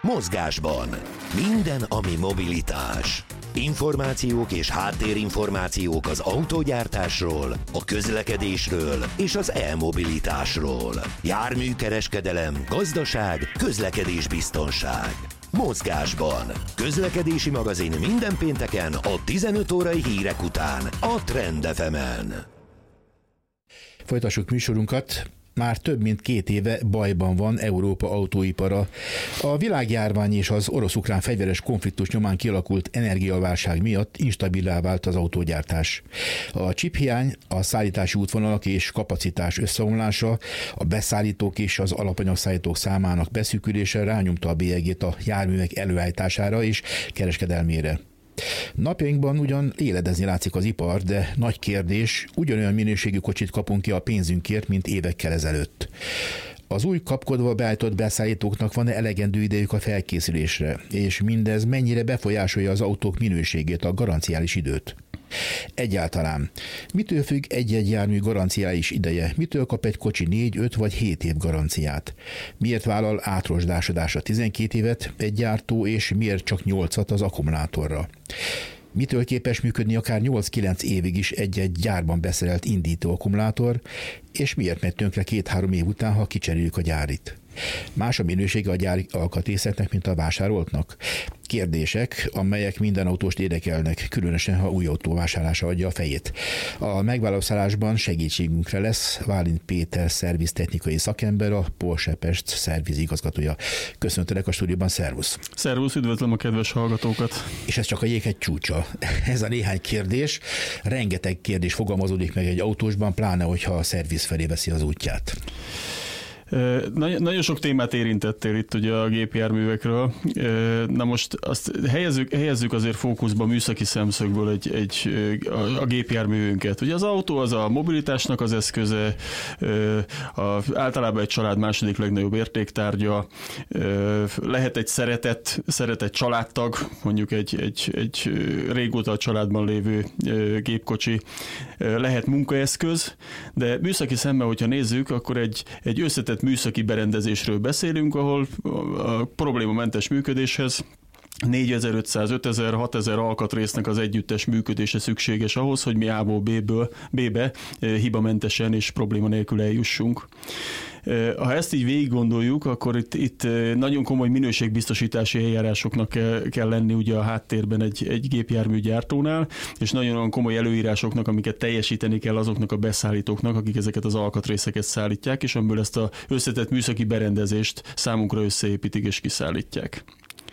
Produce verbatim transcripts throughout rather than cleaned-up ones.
Mozgásban. Minden, ami mobilitás. Információk és háttérinformációk az autógyártásról, a közlekedésről és az e-mobilitásról. Járműkereskedelem, gazdaság, közlekedésbiztonság. Mozgásban. Közlekedési magazin minden pénteken a tizenöt órai hírek után a Trend ef emen. Folytassuk műsorunkat. Már több mint két éve bajban van Európa autóipara. A világjárvány és az orosz-ukrán fegyveres konfliktus nyomán kialakult energiaválság miatt instabilá vált az autógyártás. A csiphiány, a szállítási útvonalak és kapacitás összeomlása, a beszállítók és az alapanyagszállítók számának beszűkülése rányomta a bélyegét a járművek előállítására és kereskedelmére. Napjainkban ugyan éledezni látszik az ipar, de nagy kérdés, ugyanolyan minőségű kocsit kapunk ki a pénzünkért, mint évekkel ezelőtt. Az új kapkodva beállított beszállítóknak van-e elegendő idejük a felkészülésre, és mindez mennyire befolyásolja az autók minőségét, a garanciális időt? Egyáltalán. Mitől függ egy-egy jármű garanciális ideje? Mitől kap egy kocsi négy, öt vagy hét év garanciát? Miért vállal átrosdásodásra tizenkét évet egy gyártó, és miért csak nyolcat az akkumulátorra? Mitől képes működni akár nyolc-kilenc évig is egy-egy gyárban beszerelt indító akkumulátor, és miért megy tönkre két-három év után, ha kicseréljük a gyárit? Más a minősége a gyári alkatrészeknek, mint a vásároltnak? Kérdések, amelyek minden autóst érdekelnek, különösen ha új autó vásárlása adja a fejét. A megválaszolásban segítségünkre lesz Válint Péter szerviztechnikai szakember, a Porsche Pest szervizigazgatója. Köszöntelek a stúdióban, szervusz! Szervusz, üdvözlöm a kedves hallgatókat! És ez csak a jéghegy csúcsa. Ez a néhány kérdés, rengeteg kérdés fogalmazódik meg egy autósban, pláne hogyha a szerviz felé veszi az útját. Nagy, nagyon sok témát érintettél itt ugye a gépjárművekről. Na most azt helyezzük, helyezzük azért fókuszba műszaki szemszögből egy, egy, a, a gépjárművünket. Ugye az autó az a mobilitásnak az eszköze, a, általában egy család második legnagyobb értéktárgya, lehet egy szeretett, szeretett családtag, mondjuk egy, egy, egy régóta a családban lévő gépkocsi, lehet munkaeszköz, de műszaki szemmel, hogyha nézzük, akkor egy, egy összetett műszaki berendezésről beszélünk, ahol a problémamentes működéshez négyezer-ötszáz, ötezer, hatezer alkatrésznek az együttes működése szükséges ahhoz, hogy mi A-ból B-ből, B-be hibamentesen és probléma nélkül eljussunk. Ha ezt így végig gondoljuk, akkor itt, itt nagyon komoly minőségbiztosítási eljárásoknak kell, kell lenni ugye a háttérben egy, egy gépjárműgyártónál, és nagyon komoly előírásoknak, amiket teljesíteni kell azoknak a beszállítóknak, akik ezeket az alkatrészeket szállítják, és amiből ezt az összetett műszaki berendezést számunkra összeépítik és kiszállítják.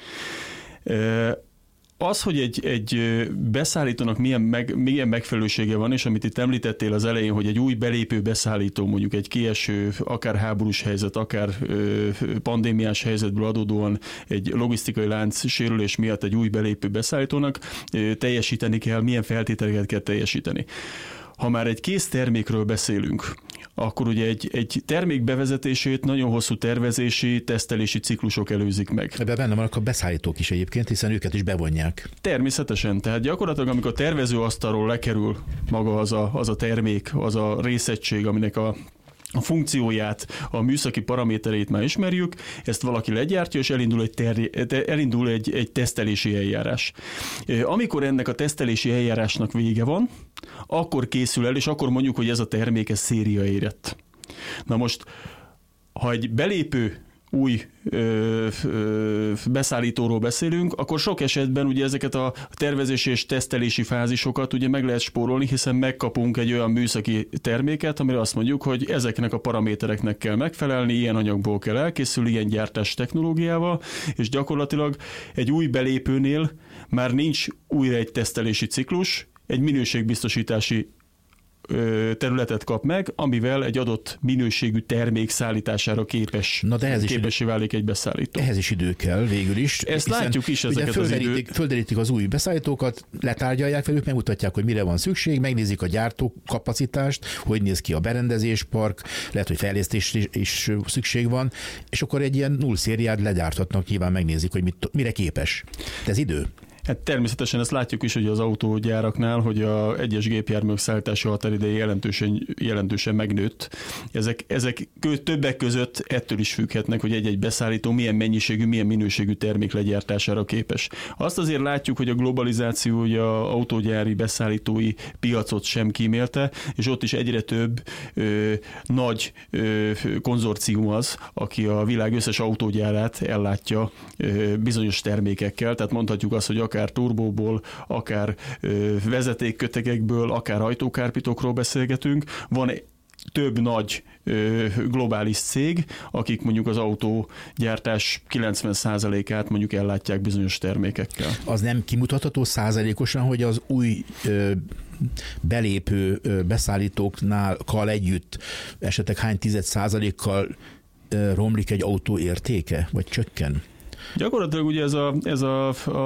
Az, hogy egy, egy beszállítónak milyen, meg, milyen megfelelősége van, és amit itt említettél az elején, hogy egy új belépő beszállító, mondjuk egy kieső, akár háborús helyzet, akár ö, pandémiás helyzetből adódóan egy logisztikai lánc sérülés miatt egy új belépő beszállítónak ö, teljesíteni kell, milyen feltételeket kell teljesíteni. Ha már egy kész termékről beszélünk, akkor ugye egy, egy termék bevezetését nagyon hosszú tervezési, tesztelési ciklusok előzik meg. Ebben benne vannak a beszállítók is egyébként, hiszen őket is bevonják. Természetesen. Tehát gyakorlatilag, amikor a tervezőasztalról lekerül maga az a, az a termék, az a részegység, aminek a A funkcióját, a műszaki paraméterét már ismerjük, ezt valaki legyártja, és elindul egy, terje, elindul egy, egy tesztelési eljárás. Amikor ennek a tesztelési eljárásnak vége van, akkor készül el, és akkor mondjuk, hogy ez a termék ez széria érett. Na most, ha egy belépő új ö, ö, beszállítóról beszélünk, akkor sok esetben ugye ezeket a tervezési és tesztelési fázisokat ugye meg lehet spórolni, hiszen megkapunk egy olyan műszaki terméket, amire azt mondjuk, hogy ezeknek a paramétereknek kell megfelelni, ilyen anyagból kell elkészülni, ilyen gyártás technológiával, és gyakorlatilag egy új belépőnél már nincs újra egy tesztelési ciklus, egy minőségbiztosítási területet kap meg, amivel egy adott minőségű termék szállítására képes, Na de ez képessé válik egy beszállító. Ehhez is idő kell végül is. Ezt látjuk is ezeket az idők. Földerítik az új beszállítókat, letárgyalják velük, megmutatják, hogy mire van szükség, megnézik a gyártó kapacitást, hogy néz ki a berendezéspark, lehet, hogy fejlesztés is szükség van, és akkor egy ilyen null szériát legyártatnak, nyilván megnézik, hogy mit, mire képes. De ez idő. Hát természetesen ezt látjuk is, hogy az autógyáraknál, hogy a egyes gépjárművek szállítási határideje jelentősen, jelentősen megnőtt. Ezek, ezek többek között ettől is függhetnek, hogy egy-egy beszállító milyen mennyiségű, milyen minőségű termék legyártására képes. Azt azért látjuk, hogy a globalizáció hogy az autógyári beszállítói piacot sem kímélte, és ott is egyre több ö, nagy ö, konzorcium az, aki a világ összes autógyárát ellátja ö, bizonyos termékekkel, tehát mondhatjuk azt, hogy akár turbóból, akár ö, vezetékkötegekből, akár ajtókárpitokról beszélgetünk. Van több nagy ö, globális cég, akik mondjuk az autógyártás kilencven százalékát mondjuk ellátják bizonyos termékekkel. Az nem kimutatható százalékosan, hogy az új ö, belépő ö, beszállítóknál kal együtt esetleg hány tized százalékkal ö, romlik egy autó értéke, vagy csökken? Gyakorlatilag ugye ez a, ez a,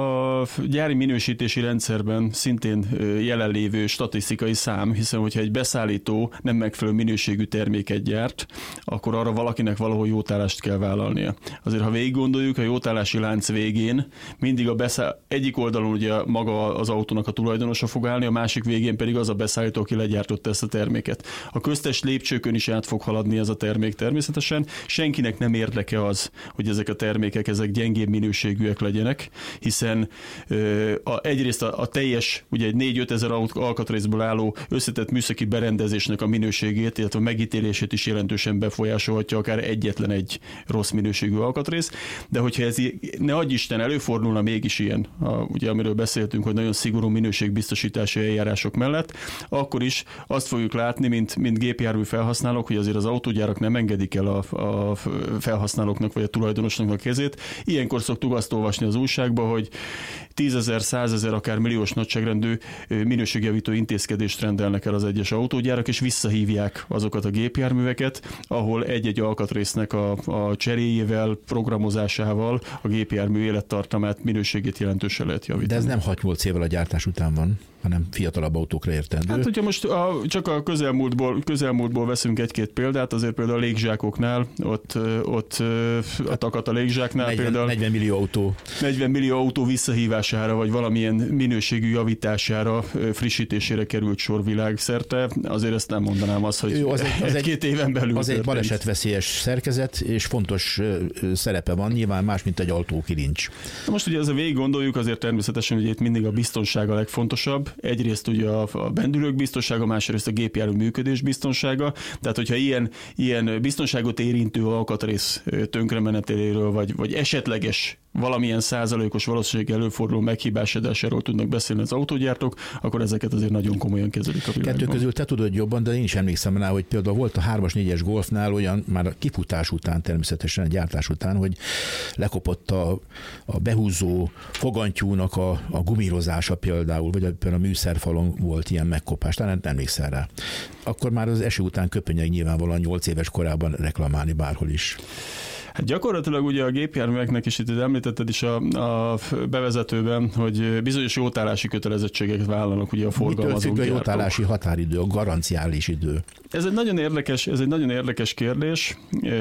a gyári minősítési rendszerben szintén jelenlévő statisztikai szám, hiszen hogyha egy beszállító nem megfelelő minőségű terméket gyárt, akkor arra valakinek valahol jótállást kell vállalnia. Azért, ha végig gondoljuk, a jótállási lánc végén mindig a beszáll... egyik oldalon ugye maga az autónak a tulajdonosa fog állni, a másik végén pedig az a beszállító, aki legyártotta ezt a terméket. A köztes lépcsőkön is át fog haladni ez a termék természetesen. Senkinek nem érdeke az, hogy ezek a termékek, ezek gyengébb minőségűek legyenek, hiszen ö, a, egyrészt a, a teljes, ugye egy négy-öt ezer alkatrészből álló összetett műszaki berendezésnek a minőségét, illetve a megítélését is jelentősen befolyásolhatja akár egyetlen egy rossz minőségű alkatrész, de hogyha ez ne adj Isten előfordulna mégis ilyen, a, ugye amiről beszéltünk, hogy nagyon szigorú minőségbiztosítási eljárások mellett, akkor is azt fogjuk látni, mint, mint gépjármű felhasználók, hogy azért az autógyárak nem engedik el a, a felhasználóknak vagy a tulajdonosnak a kezét. Ilyenkor szoktuk azt olvasni az újságba, hogy tízezer, százezer, akár milliós nagyságrendű minőségjavító intézkedést rendelnek el az egyes autógyárak, és visszahívják azokat a gépjárműveket, ahol egy-egy alkatrésznek a, a cseréjével, programozásával a gépjármű élettartamát, minőségét jelentősen lehet javítani. De ez nem hat-nyolc évvel a gyártás után van, hanem fiatalabb autókra értendő. Hát, hogyha most a, csak a közelmúltból, közelmúltból veszünk egy-két példát, azért például a légzsákoknál, ott, ott a takat a légzsáknál negyven, például negyven millió autó. negyven millió autó visszahívására, vagy valamilyen minőségű javítására, frissítésére került sor világszerte. Azért ezt nem mondanám azt, hogy Jó, az egy, az egy-két éven belül. Az egy balesetveszélyes szerkezet, és fontos szerepe van, nyilván más, mint egy autókilincs. Most ugye ezzel végig gondoljuk, azért természetesen ugye itt mindig a biztonság a legfontosabb. Egyrészt ugye a, a bendülők biztonsága, másrészt a gépjármű működés biztonsága. Tehát, hogyha ilyen, ilyen biztonságot érintő alkatrész tönkremenetéről, vagy, vagy esetleges valamilyen százalékos valószínűség előforduló meghibásodásáról tudnak beszélni az autógyártók, akkor ezeket azért nagyon komolyan kezelik a világban. Kettő közül te tudod jobban, de én is emlékszem rá, hogy például volt a hármas, négyes Golfnál olyan, már a kifutás után, természetesen a gyártás után, hogy lekopott a, a behúzó fogantyúnak a, a gumírozása például, vagy a, a műszerfalon volt ilyen megkopás, talán emlékszel rá. Akkor már az eső után köpönyeg nyilvánvalóan nyolc éves korában reklamálni bárhol is. Hát gyakorlatilag ugye a gépjárműveknek is itt említetted is a, a bevezetőben, hogy bizonyos jótállási kötelezettségeket vállalnak ugye a forgalmazók. Mitől függ a jótállási határidő, a garanciális idő? Ez egy nagyon érdekes, ez egy nagyon érdekes kérdés.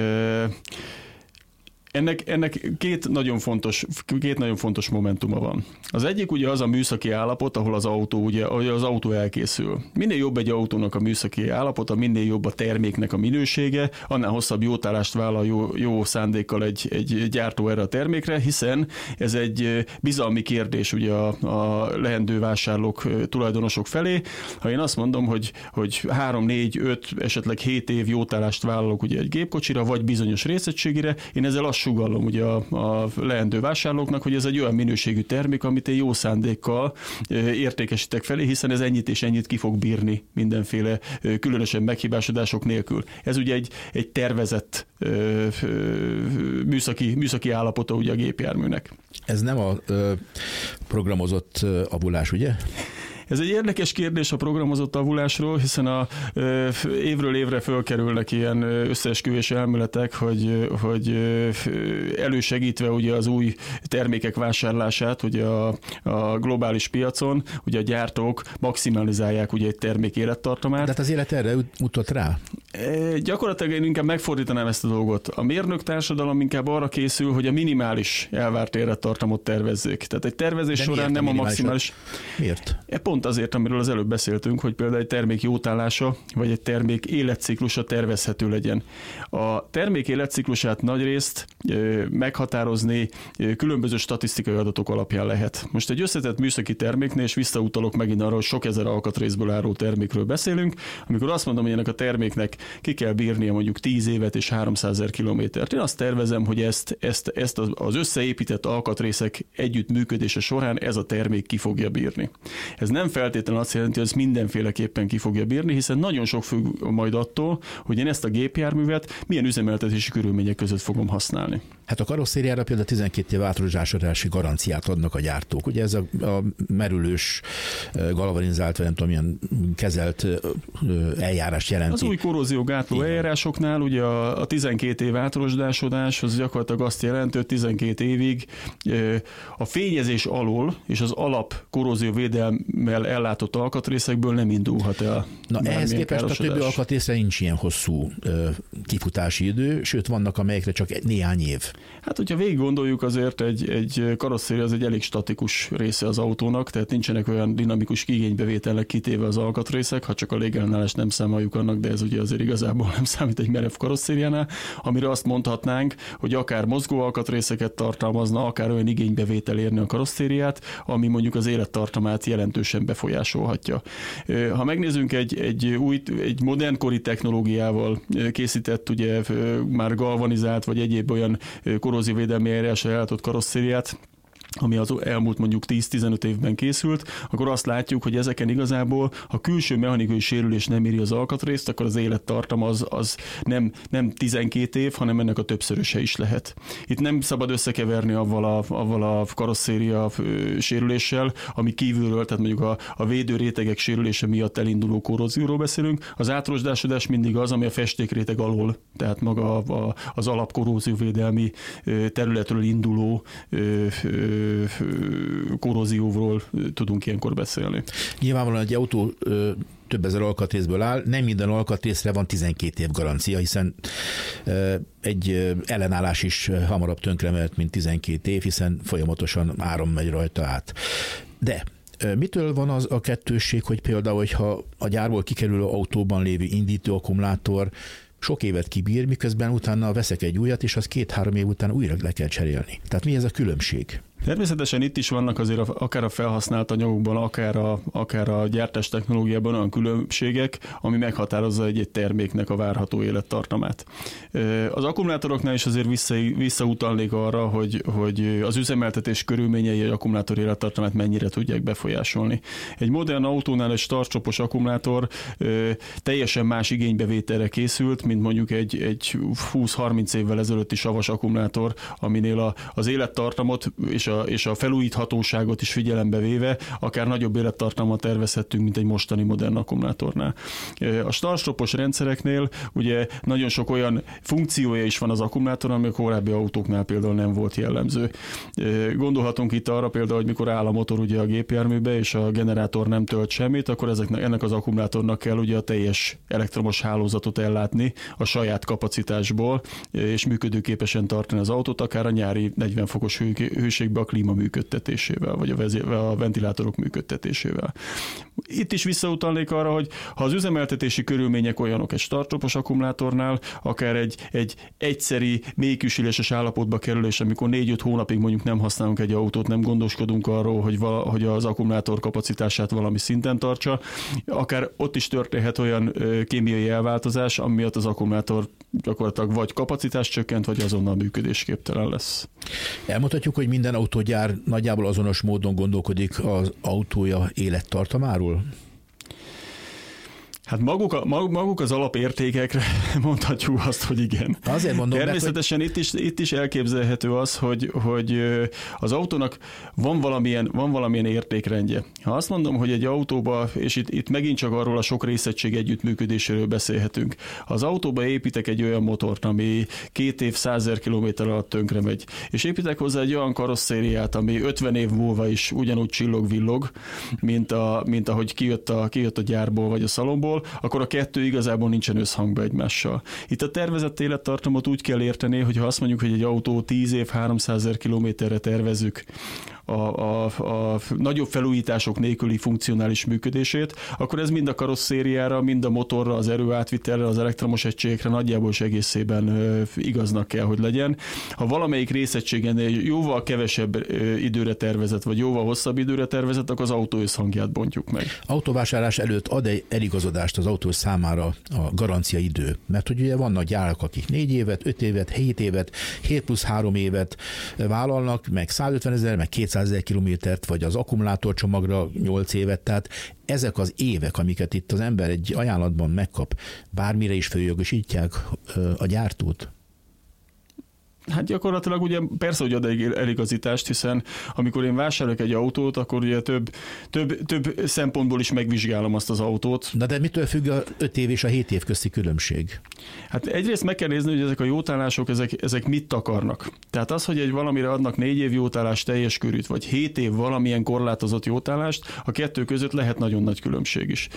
Ennek, ennek két, nagyon fontos, két nagyon fontos momentuma van. Az egyik ugye az a műszaki állapot, ahol az autó, ugye, ahol az autó elkészül. Minél jobb egy autónak a műszaki állapota, minél jobb a terméknek a minősége, annál hosszabb jótállást vállal jó, jó szándékkal egy, egy gyártó erre a termékre, hiszen ez egy bizalmi kérdés ugye a, a leendő vásárlók, tulajdonosok felé. Ha én azt mondom, hogy, hogy három, négy, öt, esetleg hét év jótállást vállalok ugye egy gépkocsira, vagy bizonyos részegységére, én ezzel azt sugallom ugye a, a leendő vásárlóknak, hogy ez egy olyan minőségű termék, amit én jó szándékkal értékesítek felé, hiszen ez ennyit és ennyit ki fog bírni mindenféle különösen meghibásodások nélkül. Ez ugye egy, egy tervezett műszaki, műszaki állapota ugye a gépjárműnek. Ez nem a ö, programozott avulás, ugye? Ez egy érdekes kérdés a programozott avulásról, hiszen a ö, évről évre fölkerülnek ilyen összeesküvés elméletek, hogy, hogy ö, elősegítve ugye az új termékek vásárlását ugye a, a globális piacon, ugye a gyártók maximalizálják ugye egy termék élettartamát. De hát az élet erre mutat rá? Gyakorlatilag én inkább megfordítanám ezt a dolgot. A mérnök társadalom inkább arra készül, hogy a minimális elvárt élettartamot tervezzék. Tehát egy tervezés De során nem a, a maximális. Miért? Pont azért, amiről az előbb beszéltünk, hogy például egy termék jótállása, vagy egy termék életciklusa tervezhető legyen. A termék életciklusát nagyrészt meghatározni különböző statisztikai adatok alapján lehet. Most egy összetett műszaki terméknél, és visszautalok megint arra, hogy sok ezer alkatrészből álló termékről beszélünk, amikor azt mondom, hogy ennek a terméknek ki kell bírnia mondjuk tíz évet és háromszázezer kilométert. Én azt tervezem, hogy ezt, ezt, ezt az összeépített alkatrészek együttműködése során ez a termék ki fogja bírni. Ez nem feltétlenül azt jelenti, hogy ez mindenféleképpen ki fogja bírni, hiszen nagyon sok függ majd attól, hogy én ezt a gépjárművet milyen üzemeltetési körülmények között fogom használni. Hát a karosszériára például tizenkét év átrozásodási garanciát adnak a gyártók. Ugye ez a, a merülős, galvanizált, vagy nem tudom, milyen kezelt eljárás jelenti. Az új korróziógátló eljárásoknál ugye a, a tizenkét év átrozsdásodás az gyakorlatilag azt jelenti, hogy tizenkét évig a fényezés alól és az alap korrózióvédelmmel ellátott alkatrészekből nem indulhat el. Na ehhez képest a többi alkatrészre nincs ilyen hosszú kifutási idő, sőt vannak, amelyekre csak néhány év. Hát, hogyha végig gondoljuk, azért egy, egy karosszéria az egy elég statikus része az autónak, tehát nincsenek olyan dinamikus igénybevételnek kitéve az alkatrészek, ha csak a légellenállást nem számoljuk annak, de ez ugye azért igazából nem számít egy merev karosszériánál, amire azt mondhatnánk, hogy akár mozgó alkatrészeket tartalmazna, akár olyan igénybevétel érni a karosszériát, ami mondjuk az élettartamát jelentősen befolyásolhatja. Ha megnézzünk egy, egy új, egy modernkori technológiával készített, ugye már galvanizált, vagy egyéb olyan korrózióvédelmi eljárásra ellátott karosszériát, ami az elmúlt mondjuk tíz-tizenöt évben készült, akkor azt látjuk, hogy ezeken igazából, ha külső mechanikai sérülés nem éri az alkatrészt, akkor az élettartam az, az nem, nem tizenkét év, hanem ennek a többszöröse is lehet. Itt nem szabad összekeverni avval a, avval a karosszéria sérüléssel, ami kívülről, tehát mondjuk a, a védőrétegek sérülése miatt elinduló korrózióról beszélünk. Az átrozsdásodás mindig az, ami a festékréteg alól, tehát maga a, a, az alapkorrózióvédelmi területről induló korrózióról tudunk ilyenkor beszélni. Nyilvánvalóan egy autó több ezer alkatrészből áll, nem minden alkatrészre van tizenkét év garancia, hiszen egy ellenállás is hamarabb tönkremelt, mint tizenkét év, hiszen folyamatosan áram megy rajta át. De mitől van az a kettősség, hogy például, hogyha a gyárból kikerülő autóban lévő indító akkumulátor sok évet kibír, miközben utána veszek egy újat, és az két-három év után újra le kell cserélni. Tehát mi ez a különbség? Természetesen itt is vannak azért a, akár a felhasznált anyagokban, akár a, akár a gyártás technológiában olyan különbségek, ami meghatározza egy, egy terméknek a várható élettartamát. Az akkumulátoroknál is azért vissza, visszautalnék arra, hogy, hogy az üzemeltetés körülményei egy akkumulátor élettartamát mennyire tudják befolyásolni. Egy modern autónál egy startcsopos akkumulátor teljesen más igénybevételre készült, mint mondjuk egy, egy húsz-harminc évvel ezelőtti savas akkumulátor, aminél a, az élettartamot és a és a felújíthatóságot is figyelembe véve akár nagyobb élettartalmat tervezhettünk, mint egy mostani modern akkumulátornál. A startstopos rendszereknél ugye nagyon sok olyan funkciója is van az akkumulátor, ami a korábbi autóknál például nem volt jellemző. Gondolhatunk itt arra például, hogy mikor áll a motor ugye a gépjárműbe, és a generátor nem tölt semmit, akkor ezeknek, ennek az akkumulátornak kell ugye a teljes elektromos hálózatot ellátni a saját kapacitásból, és működőképesen tartani az autót, akár a nyári negyven fokos hőségben a klíma működtetésével, vagy a, vezé- a ventilátorok működtetésével. Itt is visszautalnék arra, hogy ha az üzemeltetési körülmények olyanok egy startcsopos akkumulátornál, akár egy, egy egyszeri mélyküsüléses állapotba kerülés, amikor négy-öt hónapig mondjuk nem használunk egy autót, nem gondoskodunk arról, hogy, vala, hogy az akkumulátor kapacitását valami szinten tartsa, akár ott is történhet olyan ö, kémiai elváltozás, ami miatt az akkumulátor gyakorlatilag vagy kapacitás csökkent, vagy azonnal működésképtelen lesz. Elmondhatjuk, hogy minden autógyár nagyjából azonos módon gondolkodik az autója élettartamáról? Hát maguk, a, maguk az alapértékekre mondhatjuk azt, hogy igen. Azért mondom, természetesen hogy... itt, is, itt is elképzelhető az, hogy, hogy az autónak van valamilyen, van valamilyen értékrendje. Ha azt mondom, hogy egy autóba, és itt, itt megint csak arról a sok részegység együttműködéséről beszélhetünk, az autóba építek egy olyan motort, ami két év százezer kilométer alatt tönkre megy, és építek hozzá egy olyan karosszériát, ami ötven év múlva is ugyanúgy csillog-villog, mint, a, mint ahogy kijött a, kijött a gyárból vagy a szalomból, motorról, akkor a kettő igazából nincsen összhangban egymással. Itt a tervezett élettartamot úgy kell érteni, hogy ha azt mondjuk, hogy egy autó tíz év, háromszázezer kilométerre tervezzük a, a, a nagyobb felújítások nélküli funkcionális működését, akkor ez mind a karosszériára, mind a motorra, az erőátvitelre, az elektromos egységekre nagyjából is egészében igaznak kell, hogy legyen. Ha valamelyik részegységen jóval kevesebb időre tervezett, vagy jóval hosszabb időre tervezett, akkor az autó összhangját bontjuk meg. Autóvásárlás előtt ad egy eligazodást az autó számára a garancia idő? Mert hogy ugye vannak gyárak, akik négy évet, öt évet, hét évet, hét plusz három évet vállalnak, meg százötvenezer, meg kétszázezer kilométert, vagy az akkumulátorcsomagra nyolc évet, tehát ezek az évek, amiket itt az ember egy ajánlatban megkap, bármire is följogosítják a gyártót? Hát gyakorlatilag ugye persze, hogy ad egy eligazítást, hiszen amikor én vásárolok egy autót, akkor ugye több, több, több szempontból is megvizsgálom azt az autót. Na de mitől függ a öt év és a hét év közti különbség? Hát egyrészt meg kell nézni, hogy ezek a jótállások, ezek, ezek mit takarnak. Tehát az, hogy egy valamire adnak négy év jótállást teljes körűt, vagy hét év valamilyen korlátozott jótállást, a kettő között lehet nagyon nagy különbség is.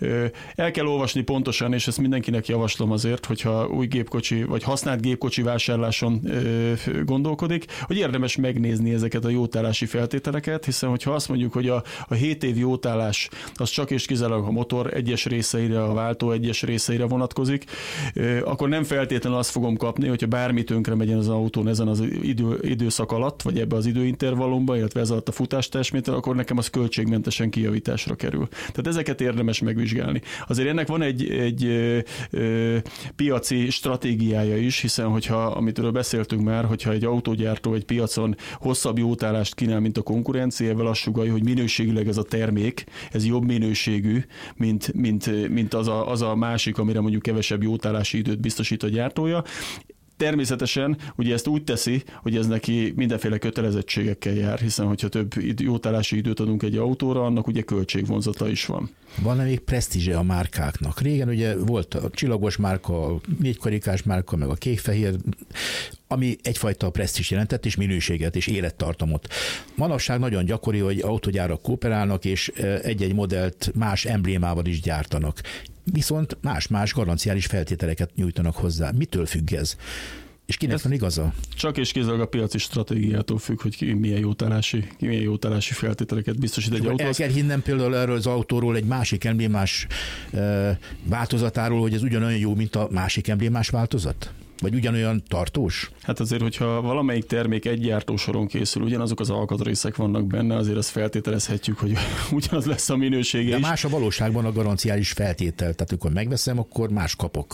El kell olvasni pontosan, és ezt mindenkinek javaslom azért, hogyha új gépkocsi, vagy használt gépkocsi vásárláson gondolkodik, hogy érdemes megnézni ezeket a jótállási feltételeket, hiszen hogyha azt mondjuk, hogy a, a hét év jótállás az csak és kizárólag a motor egyes részeire, a váltó egyes részeire vonatkozik, akkor nem feltétlenül azt fogom kapni, hogyha bármi tönkre megyen az autón ezen az idő, időszak alatt, vagy ebbe az időintervallumban, illetve ez alatt a futástestméter, akkor nekem az költségmentesen kijavításra kerül. Tehát ezeket érdemes megvizsgálni. Azért ennek van egy, egy ö, ö, piaci stratégiája is, hiszen hogyha, amitől beszéltünk már, hogyha egy autógyártó egy piacon hosszabb jótállást kínál, mint a konkurenciával, azt sugallja, hogy minőségileg ez a termék, ez jobb minőségű, mint, mint, mint az, a, az a másik, amire mondjuk kevesebb jótállási időt biztosít a gyártója. Természetesen ugye ezt úgy teszi, hogy ez neki mindenféle kötelezettségekkel jár, hiszen hogyha több jótállási időt adunk egy autóra, annak ugye költségvonzata is van. Van-e még presztízse a márkáknak? Régen ugye volt a csillagos márka, a négykarikás márka, meg a kék-fehér, ami egyfajta presztízs jelentett, és minőséget, és élettartamot. Manapság nagyon gyakori, hogy autógyárak kooperálnak, és egy-egy modellt más emblémával is gyártanak. Viszont más-más garanciális feltételeket nyújtanak hozzá. Mitől függ ez? És kinek ez van igaza? Csak és kizárólag a piaci stratégiától függ, hogy ki milyen jótállási, ki milyen jótállási feltételeket biztosít egy autó. El kell hinnem például erről az autóról egy másik emblémás e, változatáról, hogy ez ugyanolyan jó, mint a másik emblémás változat? Vagy ugyanolyan tartós? Hát azért, hogyha valamelyik termék egy gyártósoron készül, ugyanazok az alkatrészek vannak benne, azért azt feltételezhetjük, hogy ugyanaz lesz a minősége. De is. Más a valóságban a garanciális feltétel, tehát amikor megveszem, akkor más kapok.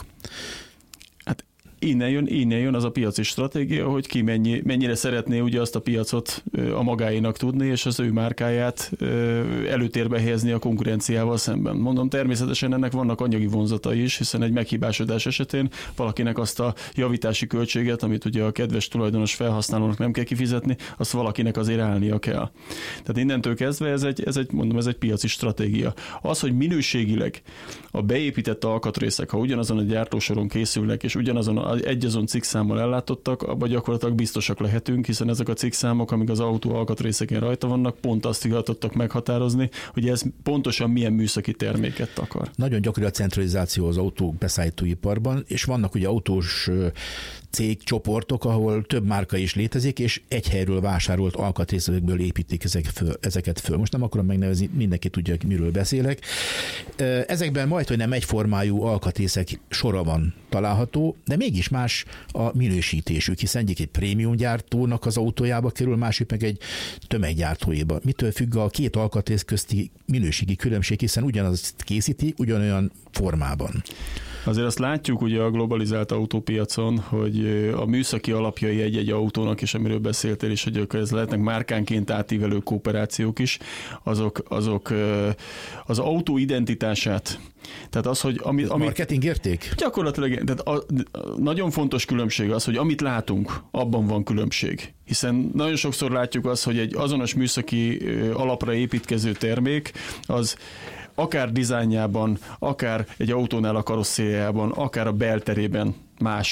Innen jön, innen jön az a piaci stratégia, hogy ki mennyi, mennyire szeretné ugye azt a piacot a magáénak tudni, és az ő márkáját előtérbe helyezni a konkurenciával szemben. Mondom, természetesen ennek vannak anyagi vonzatai is, hiszen egy meghibásodás esetén valakinek azt a javítási költséget, amit ugye a kedves tulajdonos felhasználónak nem kell kifizetni, azt valakinek azért állnia kell. Tehát innentől kezdve ez egy, ez egy, mondom, ez egy piaci stratégia. Az, hogy minőségileg a beépített alkatrészek, ha ugyanazon a gyártósoron készülnek, és ugyanazon a egy azon cikkszámmal ellátottak, abban gyakorlatilag biztosak lehetünk, hiszen ezek a cikkszámok, amik az autó alkatrészeken rajta vannak, pont azt hivatottak meghatározni, hogy ez pontosan milyen műszaki terméket akar. Nagyon gyakori a centralizáció az autó beszállítóiparban, és vannak ugye autós cégcsoportok, ahol több márka is létezik, és egy helyről vásárolt alkatrészekből építik ezek föl, ezeket föl. Most nem akarom megnevezni, mindenki tudja, miről beszélek. Ezekben majdhogy nem egyformájú alkatrészek sora van található, de mégis más a minősítésük, hiszen egyik egy prémium gyártónak az autójába kerül, másik meg egy tömeggyártóéba. Mitől függ a két alkatrész közti minőségi különbség, hiszen ugyanazt készíti, ugyanolyan formában? Azért azt látjuk ugye a globalizált autópiacon, hogy a műszaki alapjai egy-egy autónak, és amiről beszéltél is, hogy ez lehetnek márkánként átívelő kooperációk is, azok, azok az autó identitását. Tehát az, hogy ami, ami marketing érték? Gyakorlatilag, tehát a, a, nagyon fontos különbség az, hogy amit látunk, abban van különbség. Hiszen nagyon sokszor látjuk azt, hogy egy azonos műszaki alapra építkező termék, az akár dizájnjában, akár egy autónál a karosszériájában, akár a belterében más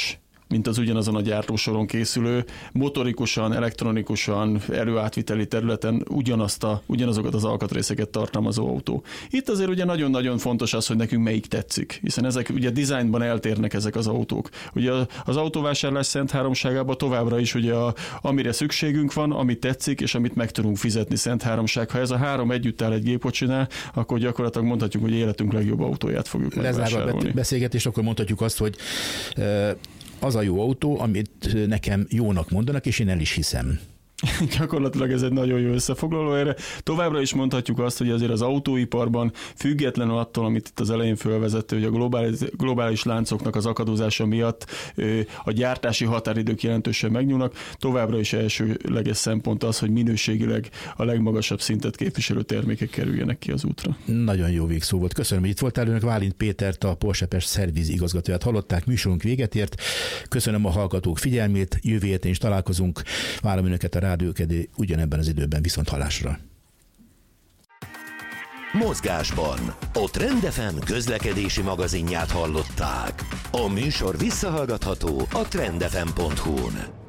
mint az ugyanazon a gyártósoron készülő, motorikusan, elektronikusan, erőátviteli területen ugyanazt a, ugyanazokat az alkatrészeket tartalmazó autó. Itt azért ugye nagyon-nagyon fontos az, hogy nekünk melyik tetszik, hiszen ezek ugye dizájnban eltérnek ezek az autók. Ugye az autóvásárlás szent háromságában továbbra is ugye a, amire szükségünk van, amit tetszik, és amit meg tudunk fizetni, szent háromság. Ha ez a három együtt áll egy gépkocsinál, akkor gyakorlatilag mondhatjuk, hogy életünk legjobb autóját fogjuk megvásárolni. Lezárva a beszélgetést, akkor mondhatjuk azt, hogy az a jó autó, amit nekem jónak mondanak, és én el is hiszem. Gyakorlatilag ez egy nagyon jó összefoglaló erre. Továbbra is mondhatjuk azt, hogy azért az autóiparban függetlenül attól, amit itt az elején fölvezette, hogy a globális, globális láncoknak az akadozása miatt a gyártási határidők jelentősen megnyúlnak, továbbra is elsőleges szempont az, hogy minőségileg a legmagasabb szintet képviselő termékek kerüljenek ki az útra. Nagyon jó végszó volt. Köszönöm, hogy itt voltál. Önök Válint Pétert, a Porsche Pest szerviz igazgatóját hallották. Műsorunk véget ért. Köszönöm a hallgatók figyelmét. Jövő héten is találkozunk. Várom önöket a rádiókedé ugyanebben az időben, viszont hallásra. Mozgásban a Trend ef em közlekedési magazinját hallották. A műsor visszahallgatható a trend f m pont hu-n.